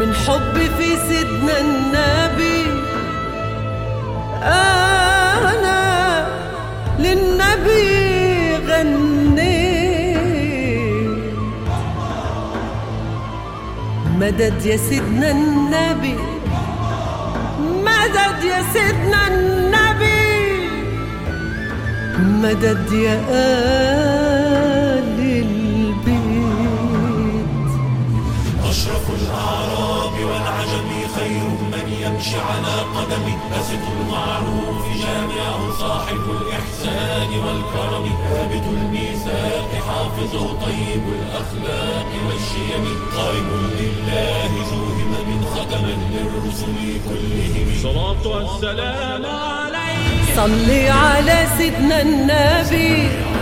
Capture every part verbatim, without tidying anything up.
من حبي في سيدنا النبي أنا للنبي غنيت. مدد يا سيدنا النبي، مدد يا سيدنا النبي، مدد يا آل البيت. أشرف الأعراب والعجم خير من يمشي على قدمه، باسط المعروف جامعه صاحب الإحسان والكرم، ثابت الميثاق حافظه طيب الأخلاق والشيم، قائم لله ذو همم ختما للرسل كلهم. صلاة والسلام عليك، صلي على سيدنا النبي،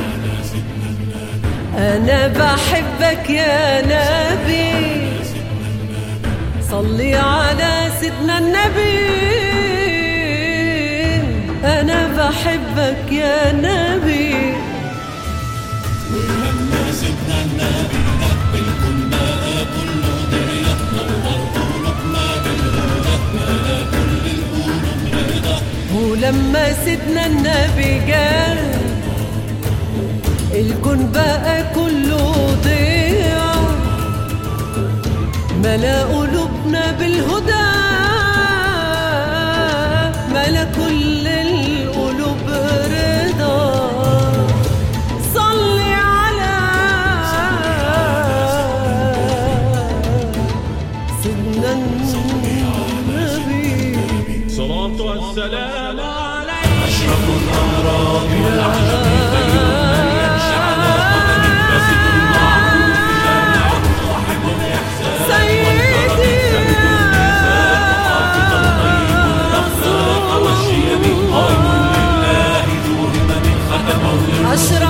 أنا بحبك يا نبي. صلي على سيدنا النبي، أنا بحبك يا نبي. ولما سيدنا النبي نقبل كنا كل درية، نور قلوبنا بالهدى، ملا كل القلوب رضا. ولما سيدنا النبي قال الكون بقى كله ضيع، ملا قلوبنا بالهدى، ملا كل القلوب رضا. صلي على سيدنا النبي، صلاة والسلام عليك. أشرف الأمراض والعجب خير من يمشي على قدمه، باسط المعروف جامعه صاحب الإحسان سيدي والشيم، قائم لله ذو همم ختمه. أشرف